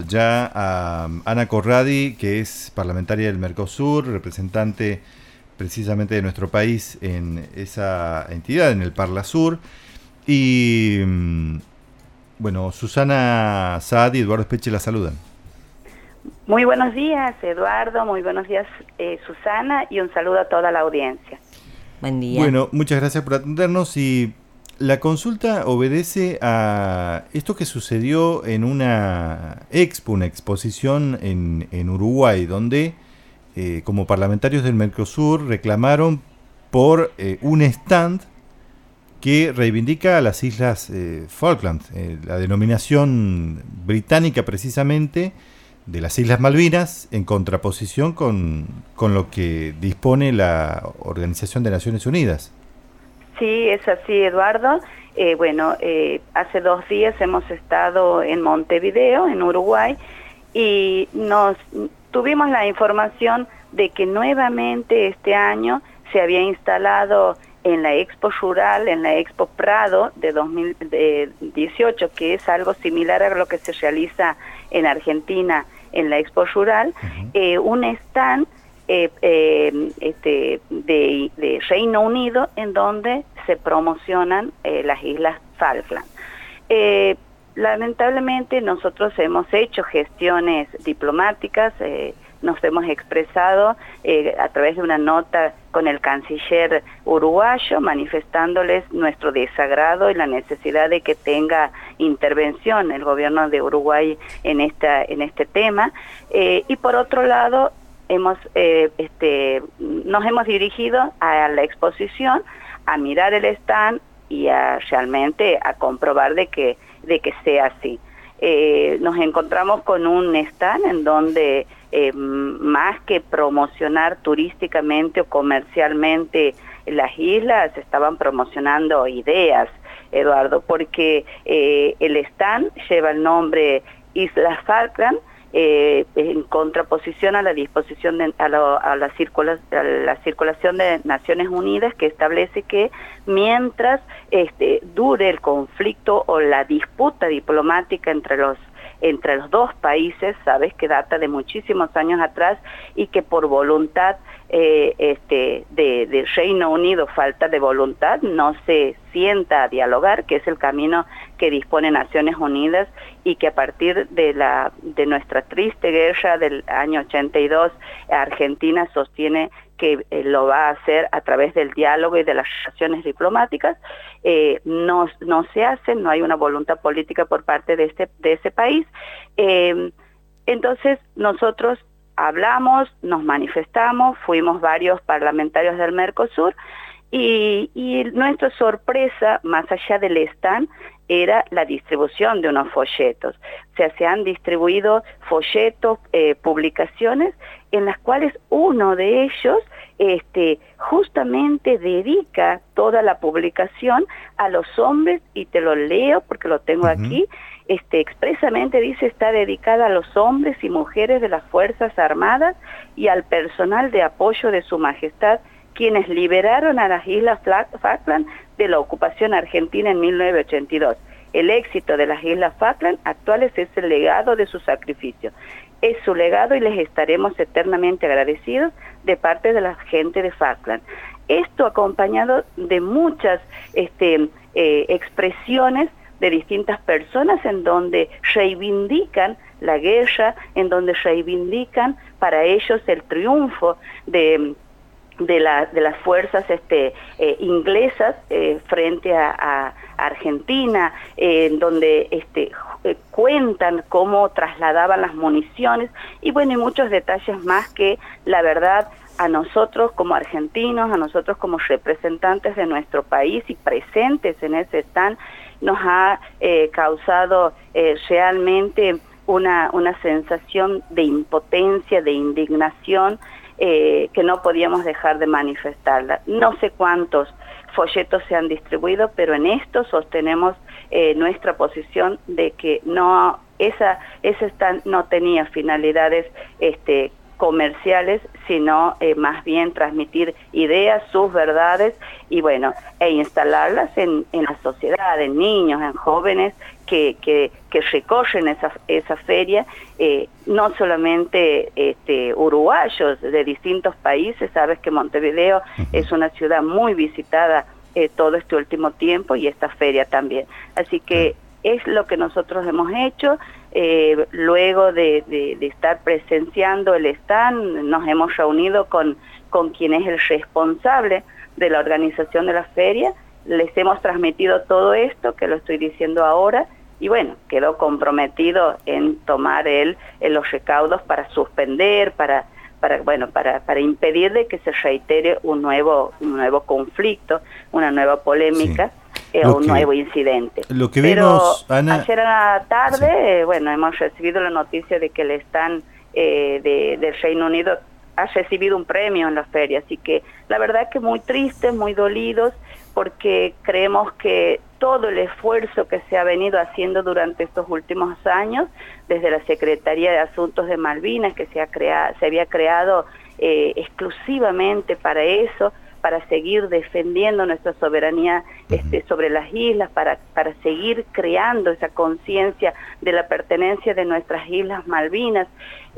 ya a Ana Corradi, que es parlamentaria del Mercosur, representante precisamente de nuestro país en esa entidad, en el Parlasur. Y bueno, Susana Saad y Eduardo Speche la saludan. Muy buenos días, Eduardo, muy buenos días, Susana, y un saludo a toda la audiencia. Buen día. Bueno, muchas gracias por atendernos. Y la consulta obedece a esto que sucedió en una exposición en Uruguay, donde como parlamentarios del Mercosur reclamaron por un stand que reivindica a las Islas Falkland, la denominación británica precisamente de las Islas Malvinas, en contraposición con lo que dispone la Organización de Naciones Unidas. Sí, es así, Eduardo. Hace 2 días hemos estado en Montevideo, en Uruguay, y tuvimos la información de que nuevamente este año se había instalado en la Expo Rural, en la Expo Prado de 2018, que es algo similar a lo que se realiza en Argentina en la Expo Rural, un stand de Reino Unido en donde se promocionan las Islas Falkland. Lamentablemente nosotros hemos hecho gestiones diplomáticas, nos hemos expresado a través de una nota con el canciller uruguayo, manifestándoles nuestro desagrado y la necesidad de que tenga intervención el gobierno de Uruguay en este tema. Y por otro lado, nos hemos dirigido a la exposición a mirar el stand y realmente a comprobar de que sea así. Nos encontramos con un stand en donde más que promocionar turísticamente o comercialmente las islas, estaban promocionando ideas, Eduardo, porque el stand lleva el nombre Islas Falkland, en contraposición a la disposición a la circulación de Naciones Unidas, que establece que mientras dure el conflicto o la disputa diplomática entre los dos países, sabes que data de muchísimos años atrás, y que por voluntad de Reino Unido, falta de voluntad, no se sienta a dialogar, que es el camino que dispone Naciones Unidas, y que a partir de nuestra triste guerra del año 82, Argentina sostiene que lo va a hacer a través del diálogo y de las relaciones diplomáticas. No se hace, no hay una voluntad política por parte de ese país. Entonces nosotros hablamos, nos manifestamos, fuimos varios parlamentarios del Mercosur, y nuestra sorpresa, más allá del stand, era la distribución de unos folletos. O sea, se han distribuido folletos, publicaciones, en las cuales uno de ellos justamente dedica toda la publicación a los hombres, y te lo leo porque lo tengo aquí. Expresamente dice: está dedicada a los hombres y mujeres de las Fuerzas Armadas y al personal de apoyo de Su Majestad, quienes liberaron a las Islas Falkland de la ocupación argentina en 1982. El éxito de las Islas Falkland actuales es el legado de su sacrificio. Es su legado y les estaremos eternamente agradecidos de parte de la gente de Falkland. Esto acompañado de muchas expresiones de distintas personas en donde reivindican la guerra, en donde reivindican para ellos el triunfo de las fuerzas inglesas frente a Argentina, en donde cuentan cómo trasladaban las municiones, y bueno, y muchos detalles más que la verdad a nosotros como argentinos, a nosotros como representantes de nuestro país y presentes en ese stand, nos ha causado realmente una sensación de impotencia, de indignación, que no podíamos dejar de manifestarla. No sé cuántos folletos se han distribuido, pero en esto sostenemos nuestra posición de que ese stand no tenía finalidades comerciales, sino más bien transmitir ideas, sus verdades y bueno, e instalarlas en la sociedad, en niños, en jóvenes que recorren esa feria, no solamente uruguayos de distintos países. Sabes que Montevideo es una ciudad muy visitada todo este último tiempo y esta feria también. Así que es lo que nosotros hemos hecho. Luego de estar presenciando el stand, nos hemos reunido con quien es el responsable de la organización de la feria, les hemos transmitido todo esto, que lo estoy diciendo ahora, y bueno, quedó comprometido en tomar los recaudos para suspender, para impedir de que se reitere un nuevo conflicto, una nueva polémica, o un nuevo incidente. Lo que vimos, pero Ana, ayer a la tarde, bueno, hemos recibido la noticia de que el stand del Reino Unido ha recibido un premio en la feria, así que la verdad que muy tristes, muy dolidos, porque creemos que todo el esfuerzo que se ha venido haciendo durante estos últimos años, desde la Secretaría de Asuntos de Malvinas, que se había creado exclusivamente para eso, para seguir defendiendo nuestra soberanía sobre las islas, para seguir creando esa conciencia de la pertenencia de nuestras Islas Malvinas,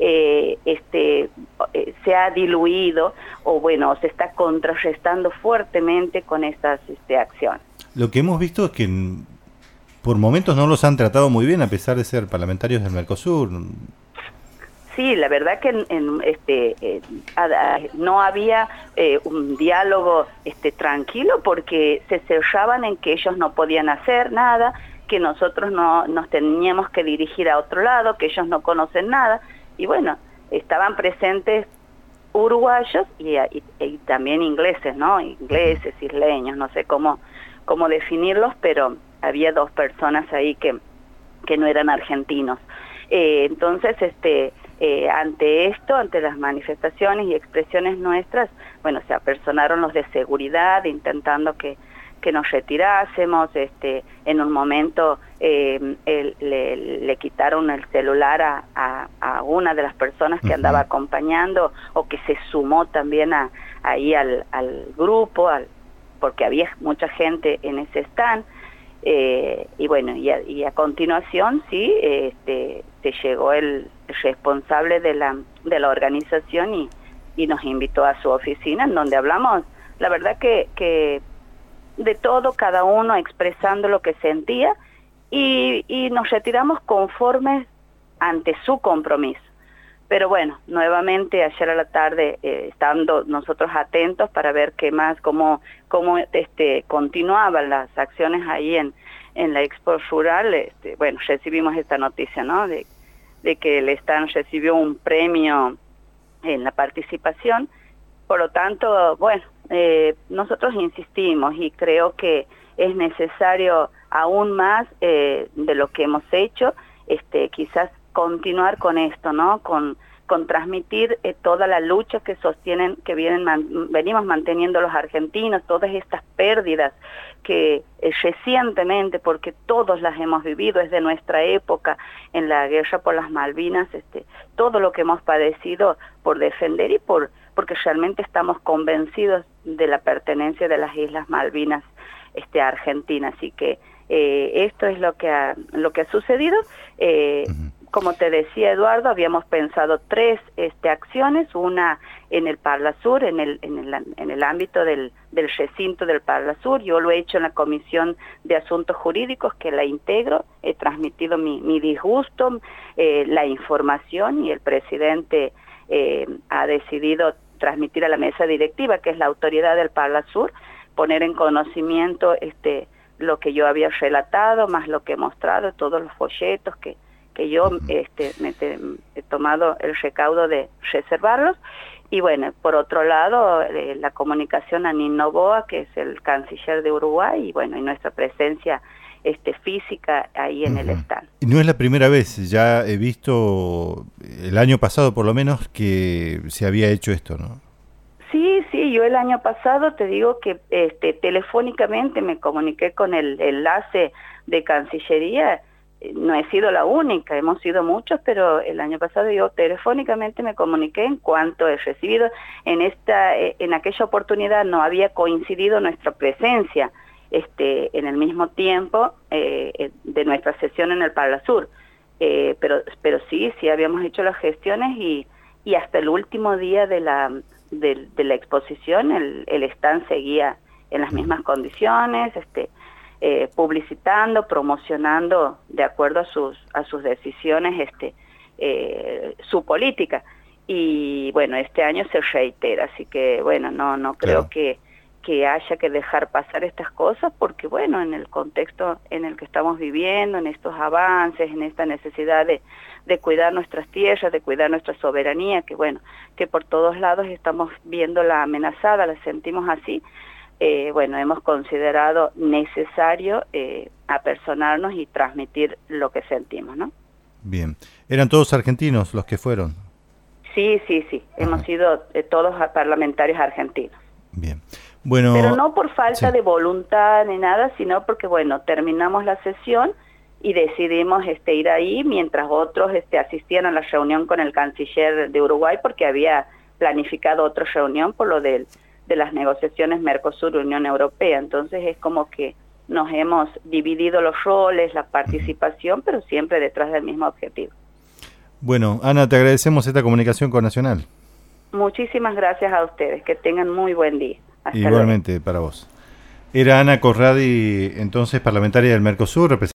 se ha diluido o bueno, se está contrarrestando fuertemente con estas acciones. Lo que hemos visto es que por momentos no los han tratado muy bien a pesar de ser parlamentarios del Mercosur. Sí, la verdad que no había un diálogo tranquilo, porque se cerraban en que ellos no podían hacer nada, que nosotros no nos teníamos que dirigir a otro lado, que ellos no conocen nada, y bueno, estaban presentes uruguayos y también ingleses, ¿no? Ingleses, isleños, no sé cómo definirlos, pero había dos personas ahí que no eran argentinos. Entonces, ante las manifestaciones y expresiones nuestras, bueno, se apersonaron los de seguridad intentando que nos retirásemos. En un momento le quitaron el celular a una de las personas que andaba acompañando o que se sumó también ahí al grupo, porque había mucha gente en ese stand. Y bueno, y a continuación sí, se llegó el responsable de la organización y nos invitó a su oficina, en donde hablamos, la verdad que de todo, cada uno expresando lo que sentía, y nos retiramos conformes ante su compromiso. Pero bueno, nuevamente ayer a la tarde, estando nosotros atentos para ver qué más, cómo continuaban las acciones ahí en la Expo Rural, bueno, recibimos esta noticia, ¿no? De que el stand recibió un premio en la participación. Por lo tanto, bueno, nosotros insistimos y creo que es necesario aún más de lo que hemos hecho, quizás continuar con esto, ¿no? Con transmitir toda la lucha que sostienen, que venimos manteniendo los argentinos, todas estas pérdidas que recientemente, porque todos las hemos vivido, es de nuestra época, en la guerra por las Malvinas, todo lo que hemos padecido por defender y porque realmente estamos convencidos de la pertenencia de las Islas Malvinas a Argentina. Así que esto es lo que ha sucedido. Como te decía, Eduardo, habíamos pensado 3 acciones, una en el Parla Sur, en el ámbito del recinto del Parla Sur. Yo lo he hecho en la Comisión de Asuntos Jurídicos, que la integro, he transmitido mi disgusto, la información, y el presidente ha decidido transmitir a la mesa directiva, que es la autoridad del Parla Sur, poner en conocimiento lo que yo había relatado, más lo que he mostrado, todos los folletos que yo he tomado el recaudo de reservarlos. Y bueno, por otro lado, la comunicación a Nino Noboa, que es el canciller de Uruguay, y bueno, y nuestra presencia física ahí en el stand. No es la primera vez, ya he visto el año pasado por lo menos que se había hecho esto, ¿no? Sí, yo el año pasado te digo que telefónicamente me comuniqué con el enlace de Cancillería, no he sido la única, hemos sido muchos, pero el año pasado yo telefónicamente me comuniqué en cuanto he recibido. En aquella oportunidad no había coincidido nuestra presencia en el mismo tiempo de nuestra sesión en el Parlasur, pero sí habíamos hecho las gestiones y hasta el último día de la exposición el stand seguía en las mismas condiciones, publicitando, promocionando de acuerdo a sus decisiones su política. Y bueno, este año se reitera, así que bueno, no creo que haya que dejar pasar estas cosas, porque bueno, en el contexto en el que estamos viviendo, en estos avances, en esta necesidad de cuidar nuestras tierras, de cuidar nuestra soberanía, que bueno, que por todos lados estamos viéndola amenazada, la sentimos así. Bueno, hemos considerado necesario apersonarnos y transmitir lo que sentimos, ¿no? Bien. ¿Eran todos argentinos los que fueron? Sí. Hemos sido todos parlamentarios argentinos. Bien. Bueno, pero no por falta de voluntad ni nada, sino porque, bueno, terminamos la sesión y decidimos ir ahí mientras otros asistían a la reunión con el canciller de Uruguay, porque había planificado otra reunión por lo de las negociaciones Mercosur-Unión Europea. Entonces es como que nos hemos dividido los roles, la participación, pero siempre detrás del mismo objetivo. Bueno, Ana, te agradecemos esta comunicación con Nacional. Muchísimas gracias a ustedes, que tengan muy buen día. Hasta Igualmente luego. para vos. Era Ana Corradi, entonces parlamentaria del Mercosur,